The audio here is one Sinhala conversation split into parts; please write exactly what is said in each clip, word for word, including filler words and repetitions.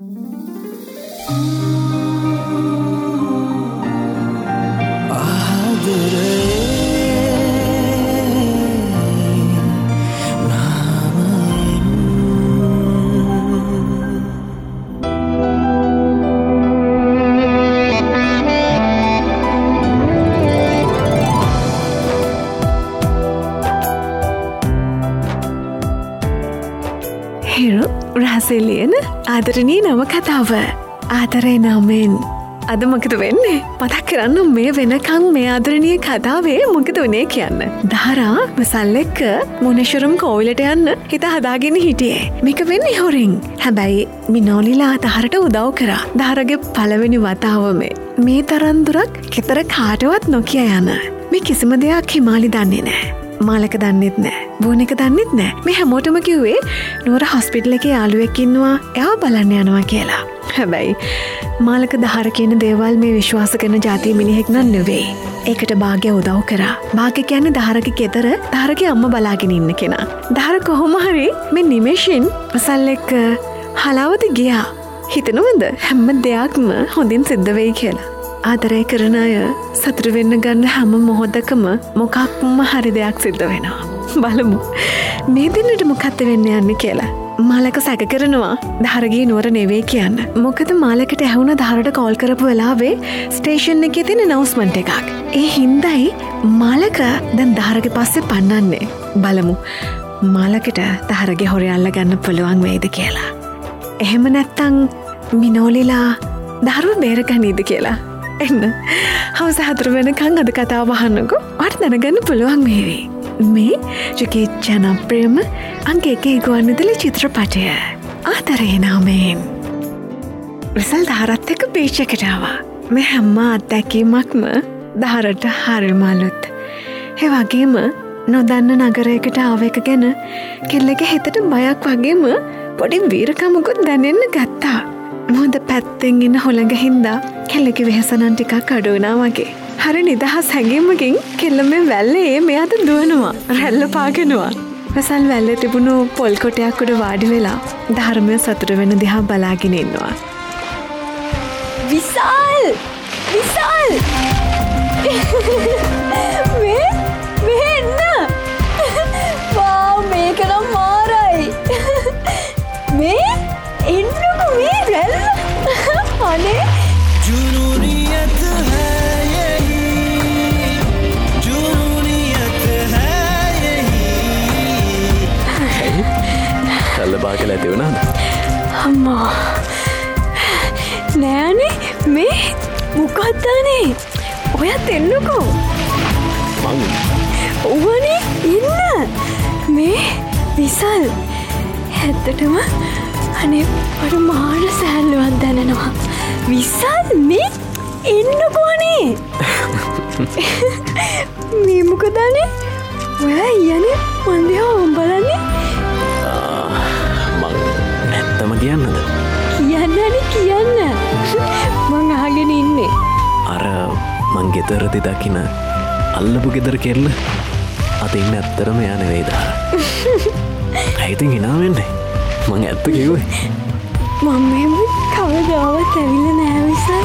රහසෙලියන ආදරණී නව කතාව ආදරේ නාමෙන් අද මොකද වෙන්නේ මතක් කරන්න මේ වෙනකං මේ ආදරණීය කතාවේ මොකද වුනේ කියන්න. දහරා මසල් එක්ක මොනේශරම් කෝවිලට යන්න හිත හදාගෙන හිටියේ. මේක වෙන්නේ හොරින්. හැබැයි මිනෝලිලා දහරට උදව් කරා. දහරගේ පළවෙනි වතාව මේ මේ තරම් දුරක් කෙතර කාටවත් නොකිය යන. මේ කිසිම දෙයක් හිමාලි දන්නේ නැහැ. මාලක දන්නෙත් නෑ බෝන එක දන්නෙත් නෑ. මේ හැමෝටම කිව්වේ නුවර හොස්පිටල් එකේ යාළුවෙක් ඉන්නවා එයා බලන්න යනවා කියලා. හැබැයි මාලක දහර කියන දේවල් මේ විශ්වාස කරන ජාතිය මිනිහෙක් නම් නෙවෙයි. ඒකට භාග්‍ය උදව් කරා. භාග්‍ය කියන්නේ දහරගේ ගෙදර දහරගේ අම්මා බලාගෙන ඉන්න කෙනා. දහර කොහොම හරි මේ නිමේෂින් මසල් එක්ක හලාවත ගියා. හිතනවද හැම දෙයක්ම හොඳින් සිද්ධ වෙයි කියලා. ආදරය කරන අය සතුට වෙන්න ගන්න හැම මොහොතකම මොකක්ම හරි දෙයක් සිද්ධ වෙනවා. බලමු මේ දිනට මොකක්ද වෙන්න යන්නේ කියලා. මාලක සැක කරනවා දහරගේ නුවර නෙවෙයි කියන්න. මොකද මාලකට ඇහුණ දහරට කෝල් කරපු වෙලාවේ ස්ටේෂන් එකේ තියෙන announcement එකක්. ඒ හින්දායි මාලක දැන් දහරගේ පස්සේ පන්නන්නේ. බලමු මාලකට දහරගේ හොරේ අල්ල ගන්න පුළුවන් වෙයිද කියලා. එහෙම නැත්තම් මිනෝලිලා දහරව බේරගන්නේද කියලා. එන්න හවස හතර වෙනකං අද කතාව අහන්නකෝ. ඔයාට දැනගන්න පුළුවන් වේවි. මේ ජුකේ ජනප්‍රියම අංක එකේ ගුවන්විදුලි චිත්‍රපටය ආදරේ නාමයෙන්. විසල් දහරත් එක්ක බීච් එකට ආවා. මේ හැම අත්දැකීමක්ම දහරට හරිම අලුත්. ඒ වගේම නොදන්න නගරයකට ආව එක ගැන කෙල්ලගේ හිතට බයක් වගේම පොඩි වීරකමකුත් දැනෙන්න ගත්තා. මොහොත පැත්තෙන් ඉන්න හොළඟ හින්දා කෙල්ලගේ වෙහසනන් ටිකක් අඩු වුණා වගේ. හරි නිදහස් හැඟීමකින් කෙල්ල මේ වැල්ලේ මෙයාට දුවනවා. රැල්ල පාගනවා. වසල් වැල්ලේ තිබුණු පොල් කොටයක් උඩ වාඩි වෙලා ධර්මය සතුට වෙන දිහා බලාගෙන ඉන්නවා. විසල්! විසල්! මේ මේ එන්න! වාව් මේක නම් මාරයි! මේ එන්නකෝ මේ රැල්ල! අනේ जुनूनियत है यही जुनूनियत है यही चल बाके लेते हो ना अम्मा नैने मैं मुकाताने ඔයත් එන්නකෝ මං ඕවනේ ඉන්න මේ විසල් ඇත්තටම අනේ අර මාර සෑල්ලුවක් දැනෙනවා විසල් මේ එන්නකෝනේ මේ මොකදනේ ඔයා යන්නේ මන් දිහා බලන්නේ මං ඇත්තම කියන්නද කියන්නනේ කියන්න මං අහගෙන ඉන්නේ අර මං ගෙදරදි දකින අල්ලපු ගෙදර කෙල්ල අත ඉන්න ඇත්තරම යා නෙවෙයි දා ඇයිතින් හිනා වෙන්නේ මං ඇත්ත කිව්වේ මම මෙහෙම කවදාවත් ඇවිල්ලා නෑ විසල්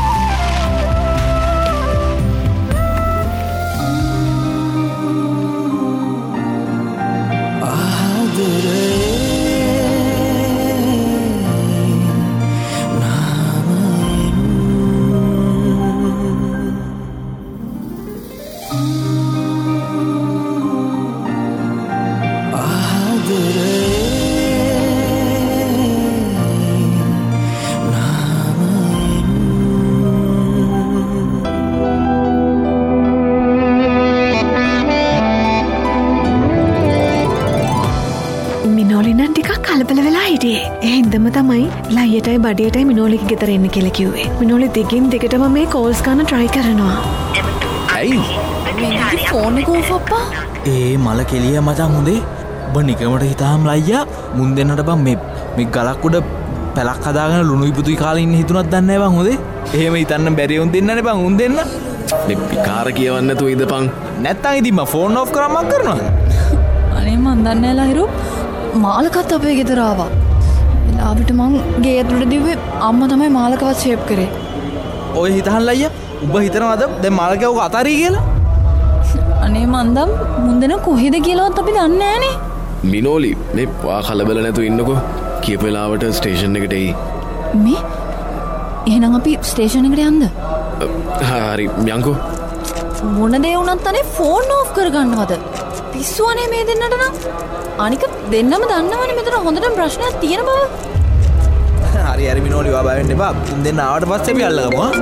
එහින්දම තමයි ලයියටයි බඩියටයි මිනෝලිගේ ගෙදර එන්න කියලා කිව්වේ. මිනෝලි දිගින් දිගටම මේ කෝල්ස් ගන්න try කරනවා. ඇයි? මිනිහගේ ෆෝන් එක ඕෆ් අප්පා. ඒ මල කෙලිය මචං හොඳේ. ඔබ නිකමට හිතාම් ලයියා මුන් දෙන්නට බං මේ මේ ගලක් උඩ පැලක් හදාගෙන ලුණුයි පුතුයි කාලේ ඉන්න හිතුණක් දන්නේ නැහැ බං හොඳේ. එහෙම හිතන්න බැරි උන් දෙන්නනේ බං උන් දෙන්න. මේ පිකාර කියවන්න නැතුව ඉඳපන්. නැත්තම් ඉතින් මම ෆෝන් ඔෆ් කරා මක් කරනවා. අනේ මන් දන්නේ නැහැ ලහිරු. මාලකත් අපේ ගෙදර ආවා. වෙලාව වෙලාවට මං ගේ ඇතුළට දිව්වේ අම්මා තමයි මාලකවත් ෂේප් කරේ. ඔය හිතහන් අයියා උඹ හිතනවාද දැන් මාළකව අතාරී කියලා? අනේ මන්දම් මුන්දෙන කොහෙද කියලාවත් අපි දන්නේ නැහනේ. මිනෝලි මේ වා කලබල නැතුව ඉන්නකෝ. කියපු වෙලාවට ස්ටේෂන් එකට එයි. මේ එහෙනම් අපි ස්ටේෂන් එකට යන්න. හරි යන්කෝ. මොන දේ වුණත් අනේ ෆෝන් ඕෆ් කරගන්නවද? පිස්සුවනේ මේ දෙන්නට නම්. අනික දෙන්නම දන්නවනේ මෙතන හොඳටම ප්‍රශ්නයක් තියෙන බව. හරි හරි මිනෝලි වා බය වෙන්න එපා. තුන් දෙන්න ආවට පස්සේ අපි අල්ලගමු ආ.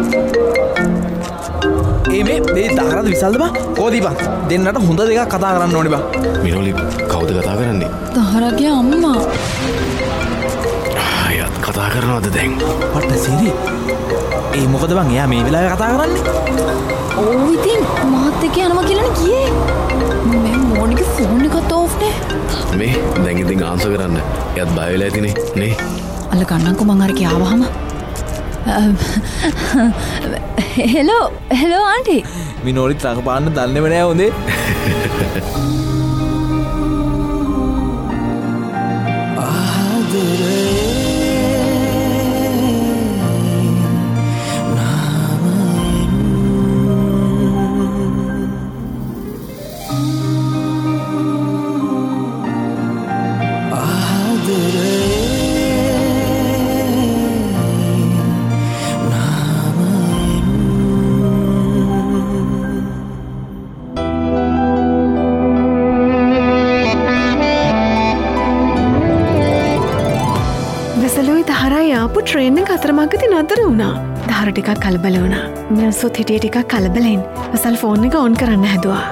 ඒ මේ මේ දාරද විසල්ද බා? කොහොදි බා? දෙන්නට හොඳ දෙකක් කතා කරන්න ඕනේ බා. මිනෝලි කවුද කතා කරන්නේ? දාරගේ අම්මා. ආයත් කතා කරනවද දැන්? වට සිරි. ඒ මොකද බං එයා මේ වෙලාවේ කතා කරන්නේ? ඕ ඉතින් මාත් එක්ක යනවා කියලානේ ගියේ. මේ මොනිගේ ෆෝන් එකත් ඕෆ් නේ. මේ දැන් ඉතින් ආන්සර් කරන්න. එයාත් බය වෙලා ඇතිනේ නේ. අල්ල ගන්නම්කෝ මං අර කියාවහම. Hello hello aunty. මිනෝලි තරඟපාන්න දන්නේම නෑ හොඳේ. ට්‍රේන් එක අතරමඟදී නතර වුණා. දාර ටිකක් කලබල වුණා. මිනිස්සුත් හිටියේ ටිකක් කලබලෙන්. විසල් ෆෝන් එක ඔන් කරන්න හැදුවා.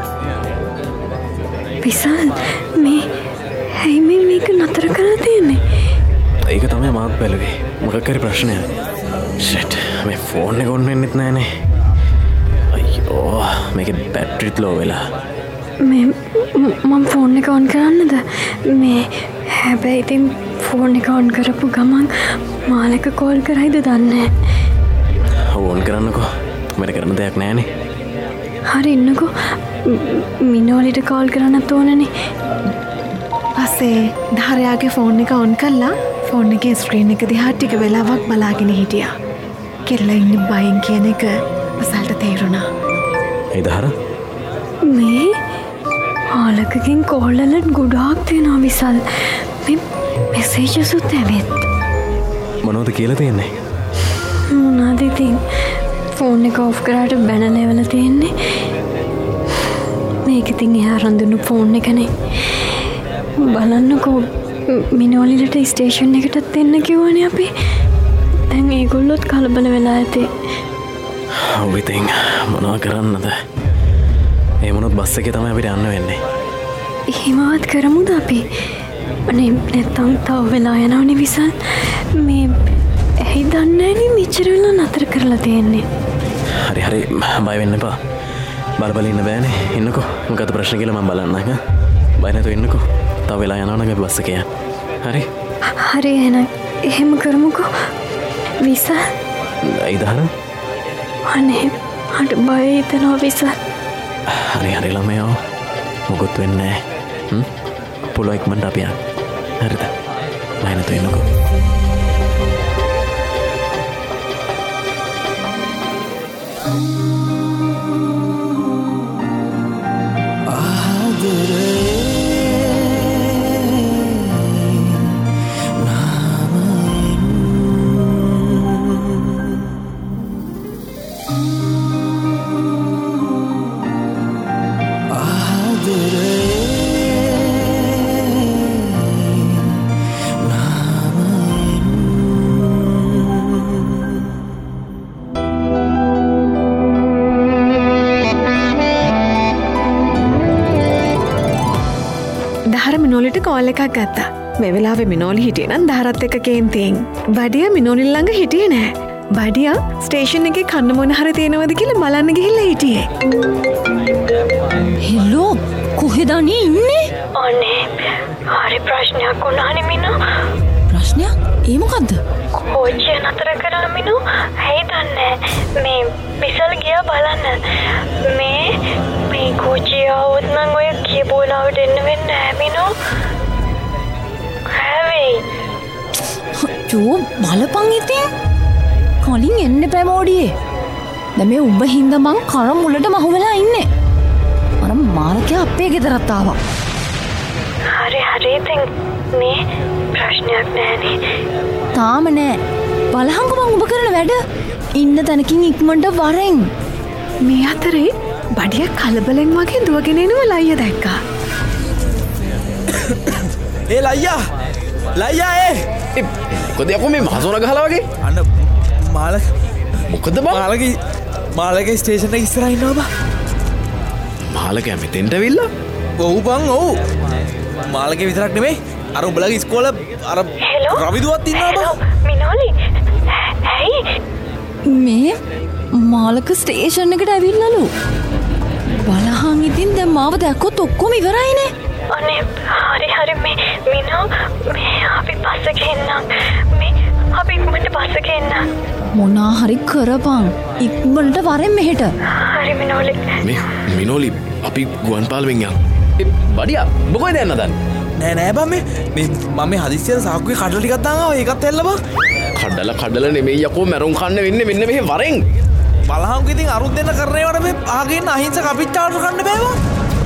විසල් මේ ඇයි මේ මේක නතර කරලා තියෙන්නේ? ඒක තමයි මාත් බැලුවේ. මොකක් හරි ප්‍රශ්නයක්. ෂිට් මේ ෆෝන් එක ඔන් වෙන්නෙත් නෑනේ. අයියෝ මේකේ බැටරිත් ලෝ වෙලා. මේ මම ෆෝන් එක ඔන් කරන්නද? මේ හැබැයි ඉතින් ෆෝන් එක ඔන් කරපු ගමන් මාලක කෝල් කරයිද දන්නේ. ඕන් කරන්නකෝ. මට කරන්න දෙයක් නෑනේ. හරි ඉන්නකෝ. මිනෝලිට කෝල් කරන්නත් ඕනනේ. පස්සේ ධාරයාගේ ෆෝන් එක ඔන් කළා. ෆෝන් එකේ ස්ක්‍රීන් එක දිහා ටික වෙලාවක් බලාගෙන හිටියා. කෙල්ල ඉන්නේ බයෙන් කියන එක විසල්ට තේරුණා. ඒ ධාර මේ ආලකකින් කෝල් වල ගොඩාක් තියෙනවා විසල්. මේ මෙසේජස් උත් ඇවිත්. මොනවද කියලා තියෙන්නේ? මොනවද ඉතින් ෆෝන් එක ඔෆ් කරාට බැනර් ලෙවල තියෙන්නේ. මේක ඉතින් එහා රඳුණු ෆෝන් එකනේ. බලන්නකෝ මිනෝලිලට ස්ටේෂන් එකටත් එන්න කිව්වනේ අපි. දැන් ඒගොල්ලොත් කලබල වෙලා ඇති. ඔව් ඉතින් මොනවා කරන්නද? ඒ මොනොත් බස් එකේ තමයි අපිට යන්න වෙන්නේ. එහෙමවත් කරමුද අපි? අනේ නැත්තම් තව වෙලා යනවනේ විසල්. මේ ඇයි දන්නේ නේ මෙච්චර වෙලා නතර කරලා තියෙන්නේ. හරි හරි බය වෙන්න එපා. බල බල ඉන්න බෑනේ. ඉන්නකෝ. මොකද ප්‍රශ්න කියලා මම බලන්නම් ඈ. බය නැතුව ඉන්නකෝ. තව වෙලා යනවනම් අපි බස් එකේ යන්න. හරි. හරි එහෙනම් එහෙම කරමුකෝ. විසල්. ඇයි දහන? අනේ මට බය හිතෙනවා විසල්. හරි හරි ළමයෝ. මොකුත් වෙන්නේ නැහැ. හ්ම්. පුළුවන් ඉක්මනට අපි යන්න. හරිද? බය නැතුව ඉන්නකෝ. මිනෝලිට කෝල් එකක් ගත්තා. මේ වෙලාවේ මිනෝලි හිටියේ නම් ධාරත් එක්ක කේන්තියෙන්. බඩියා මිනෝලි ළඟ හිටියේ නෑ. බඩියා ස්ටේෂන් එකේ කන්න මොන හරි තියෙනවද කියලා බලන්න ගිහිල්ලා හිටියේ. හෙලෝ කොහෙද අනේ ඉන්නේ? අනේ හරි ප්‍රශ්නයක් වුණානේ මිනෝ. ප්‍රශ්නයක්? ඒ මොකද්ද? කෝච්චිය නතර කරලා මිනෝ. ඇයි දන්නේ? මේ විසල් ගියා බලන්න. මේ මේ කෝච්චිය આવුත් නම් ඔය කියපෝලාවට එන්න වෙන්නේ නැහැ මිනෝ. හැවෙයි. චෝ බලපන් ඉතින්. කලින් එන්න එපා මෝඩියේ. දැන් මේ උඹ හින්දා මං කර මුලට මහු වෙලා ඉන්නේ. අර මාරකයා අපේ ගෙදරට ආවා. හරි හරි ඉතින් මේ ප්‍රශ්නයක් නෑනේ. තාම නෑ. බලහංග මං උඹ කරන වැඩ. ඉන්න තැනකින් ඉක්මනට වරෙන්. මේ අතරේ බඩිය කලබලෙන් වගේ දුවගෙන එනවා ලයියා දැක්කා. ඒ ලයියා ලයියා ඒ කොද යකෝ මේ මහසොන ගහලා වගේ අන්න මාලක මොකද බං මාලක මාලක ස්ටේෂන් එක ඉස්සරහා ඉන්නවා බා. මාලකයා මෙතෙන්ට ඇවිල්ලා ඔව් බං ඔව්. මාලකේ විතරක් නෙමෙයි අර උඹලගේ ඉස්කෝලේ අර රවිදුවත් ඉන්නවා බා. මිනෝලි ඇයි මේ මාලක ස්ටේෂන් එකට ඇවිල්ලාලු. බලහන් ඉතින් දැන් මාව දැක්කොත් ඔක්කොම ඉවරයිනේ. අනේ හරි හරි මේ මිනෝ මේ අපි පස්සේ ගෙන්නම් මේ අපි ඉක්මනට පස්සේ ගෙන්නම්. මොනා හරි කරපන් ඉක්මනට වරෙන් මෙහෙට. හරි මිනෝලි මේ මිනෝලි අපි ගුවන් පාලුවෙන් යන් බඩියා මොකද යන්න දන්නේ නෑ නෑ බං මේ මේ මම මේ හදිස්සියට සාක්කුවේ කඩලා ටිකක් දානවා ඒකත් එල්ල බං. කඩලා කඩලා නෙමෙයි යකෝ මැරුම් කන්න වෙන්නේ මෙන්න මෙහෙ වරෙන්. බලහංකෝ ඉතින් අරුත් දෙන්න කරනේවට මේ ආගෙන අහිංසක අපිච්චාවට කන්න බෑ බං.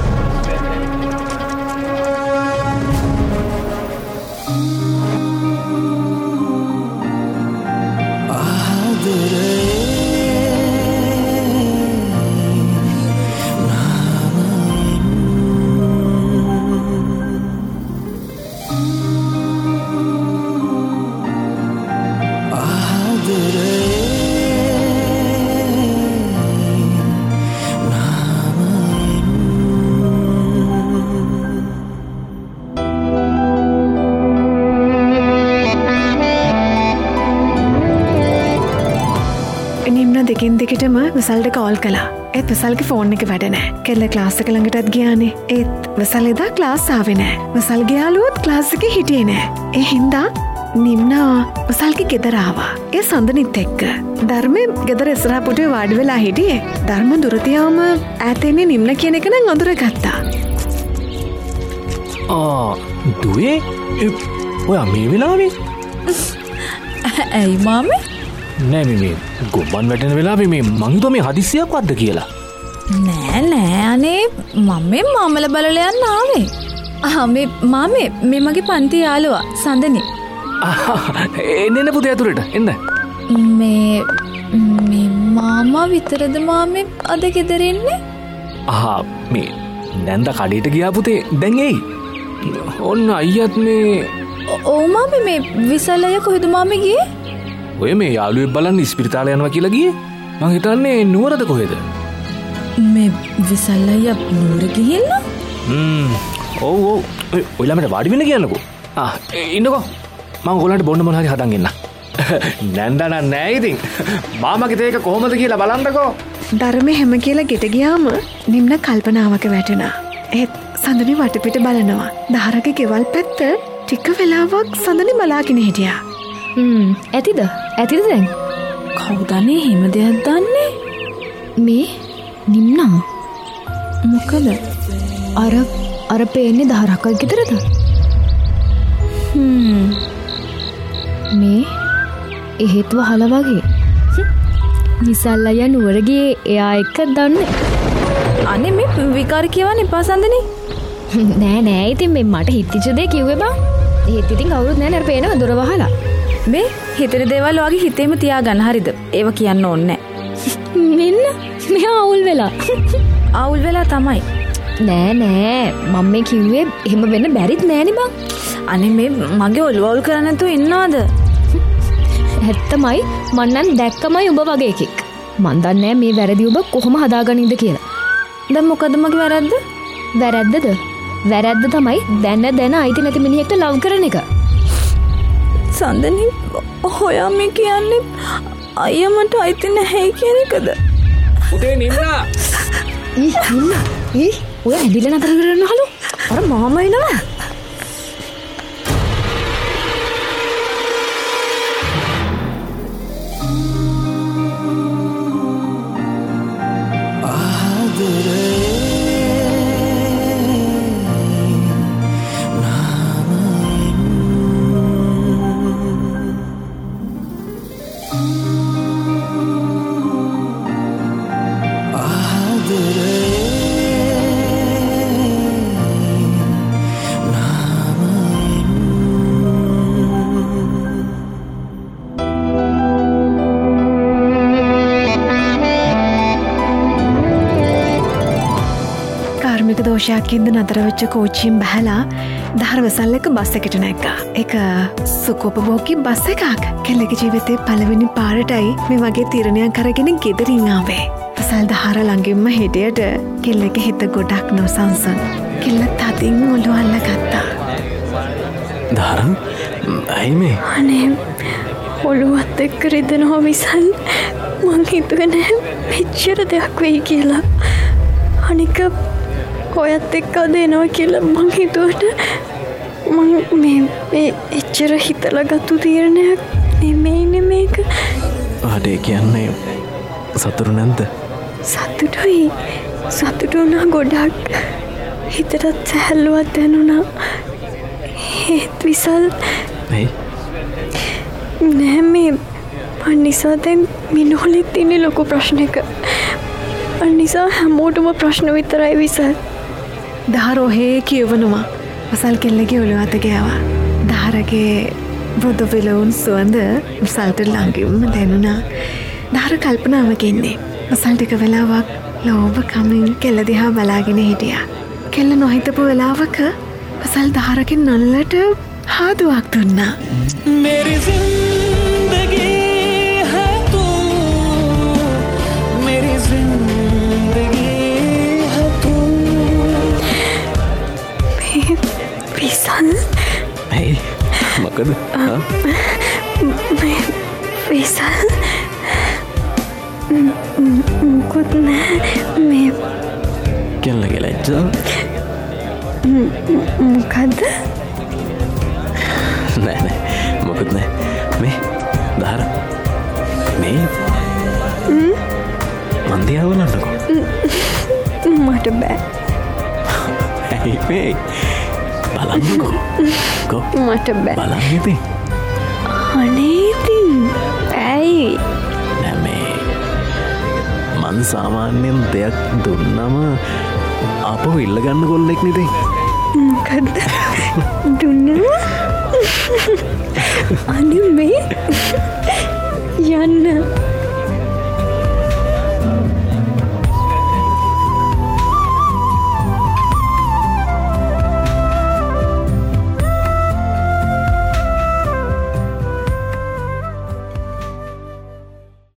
දෙකින් දෙකටම විසල්ට කෝල් කළා. ඒත් විසල්ගේ ෆෝන් එක වැඩ නෑ. කෙල්ල ක්ලාස් එක ළඟටත් ගියානේ. ඒත් විසල් එදා ක්ලාස් ආවේ නෑ. විසල්ගේ යාළුවොත් ක්ලාස් එකේ හිටියේ නෑ. ඒ හින්දා නිම්නා විසල්ගේ ගෙදර ආවා. ඒ සඳනිත් එක්ක. ධර්මේ ගෙදර ඉස්සරහ පුටුවේ වාඩි වෙලා හිටියේ. ධර්ම දුරතියාම ඈතෙන්නේ නිම්න කියන එක නම් අඳුරගත්තා. ආ දුවේ ඔයා මේ වෙලාවේ ඇයි මාමේ? නෑ මේ ගොබන් වැටෙන වෙලාවේ මේ මං හිතුවා මේ හදිස්සියක් වද්ද කියලා. නෑ නෑ අනේ මම මේ මාමල බලල යන්න ආවේ. ආ මේ මාමේ මේ මගේ පන්ති යාළුවා සඳනි. එන්න එන්න පුතේ ඇතුළට එන්න. මේ මේ මාමා විතරද මාමේ අද ගෙදර ඉන්නේ? ආ මේ නැන්ද කඩේට ගියා පුතේ දැන් එයි. ඔන්න අයියත් මේ ඔව් මාමේ මේ විසල් අයියා කොහෙද මාමේ ගියේ? ඔය මේ යාළුවෙක් බලන්න ඉස්පිරිතාලේ යනවා කියලා ගියේ. මං හිතන්නේ නුවරද කොහෙද? මේ විසල් අයියා නුවර ගිහිල්ලා? හ්ම් ඔව් ඔව් ඔය ළමයට වාඩි වෙන්න කියන්නකෝ. ආ ඉන්නකෝ. මං ඔයගොල්ලන්ට බොන්න මොන හරි හදන් එන්න. නැන්දා නෑ ඉතින්. මාමගේ තේක කොහොමද කියලා බලන්නකෝ. ධර්මේ හැම කියලා ගෙට ගියාම නිම්න කල්පනාවක වැටුණා. ඒත් සඳනි වටපිට බලනවා. දහරගේ ගෙවල් පැත්ත ටික වෙලාවක් සඳනි බලාගෙන හිටියා. හ්ම් ඇතිද? ඇතිද දැන්? කවුදනේ හිම දෙයක් දන්නේ? මේ නිම්නා මොකද? අර අර පේන්නේ දහරක් ගෙදරද? හ්ම් මේ එහෙත් වහලා වගේ. විසල් අයියා නුවර ගියේ එයා එක්ක දන්නේ. අනේ මේ විකාර කියවන්නේ එපා සඳනි. නෑ නෑ ඉතින් මේ මට හිතිච්ච දේ කිව්වේ බං. ඒත් ඉතින් කවුරුත් නෑ නේද පේනවා දොර වහලා. මේ හිතේ දේවල් වගේ හිතේම තියාගන්න හරිද? ඒව කියන්න ඕනේ නෑ. මෙන්න මෙයා අවුල් වෙලා. අවුල් වෙලා තමයි. නෑ නෑ මම මේ කිව්වේ එහෙම වෙන්න බැරිත් නෑනේ බං. අනේ මේ මගේ ඔළුව අවුල් කරන්න නැතුව ඉන්නවද? ඇත්තමයි මං නම් දැක්කමයි ඔබ වගේ එකෙක්. මන් දන්නේ මේ වැරදි ඔබ කොහොම හදාගනින්ද කියලා. දැන් මොකද මගේ වැරද්ද? වැරද්දද? වැරද්ද තමයි දැන දැන අයිති නැති මිනිහෙක්ට ලව් කරන එක. සඳනි ඔයා මේ කියන්නේ අයියා මට අයිති නැහැ කියන එකද? පුතේ නිම්නා. ඊ නිම්නා. ඊ ඔයා ඇඬිලා නතර කරනවලු. අර මාමා එනවා. දෝෂයක්කින්ද නතරවෙච්ච කෝච්චියෙන් බැහලා දහරවසල් එක බස් එකට නැක්ක. එක සුකෝපභෝගී බස් එකක්. කෙල්ලගේ ජීවිතේ පළවෙනි පාරටයි මේ වගේ තීරණයක් කරගෙන ගෙදරින් ආවේ. වසල් දහර ළඟින්ම හිටියට කෙල්ලගේ හිත ගොඩක් නොසන්සන්. කෙල්ල තදින් ඔළුව අල්ලගත්තා. දහරම් ඇයි මේ? අනේ ඔළුවත් එක්ක රිදෙනවා විසල්. මං හිතුවේ නෑ මෙච්චර දෙයක් වෙයි කියලා. අනික ඔයත් එක්ක දෙනවා කියලා මං හිතුවට මං මේ එච්චර හිතලා ගත්තු තීරණයක් නෙමෙයිනේ මේක. අඩේ කියන්නේ සතුරු නැද්ද? සතුටුයි. සතුටු වුණා ගොඩක්. හිතටත් සැහැල්ලුවක් දැනුණා. ඒත් විසල් ඇයි? නෑ මේ අනිසා දැන් මිනෝලෙත් ඉන්නේ ලොකු ප්‍රශ්නයක. අනිසා හැමෝටම ප්‍රශ්න විතරයි විසල්. දහර ඔහේ කියවනවා. වසල් කෙල්ලගේ ඔළුව අත ගෑවා. දහරගේ මෘදු විලවුන් සුවඳ වසල්ට ළඟින්ම දැනුණා. දහර කල්පනාවක ඉන්නේ. වසල් ටික වෙලාවක් ලෝභ කමින් කෙල්ල දිහා බලාගෙන හිටියා. කෙල්ල නොහිතපු වෙලාවක වසල් දහරකින් නළලට හාදුවක් දුන්නා. मेरी जिंदगी है तू मेरी जिंदगी है तू විසල් ඇයි මොකද? විසල් මුකුත් නෑ මේ කෙල්ලගේ ලැජ්ජාව? මොකද්ද? නෑ නෑ මොකුත් නෑ. මේ දහර මේ මන්දියාව බලන්නකෝ. මට බෑ. ඇයි මේ බලන්නකෝ. කො මට බෑ. බලන්න ඉතින්. අනේ ඉතින් ඇයි? නෑ මේ මං සාමාන්‍යයෙන් දෙයක් දුන්නම අපව ඉල්ලගන්න කොල්ලෙක් නෙදී. මොකද්ද දුන්නා? අනේ මේ යන්න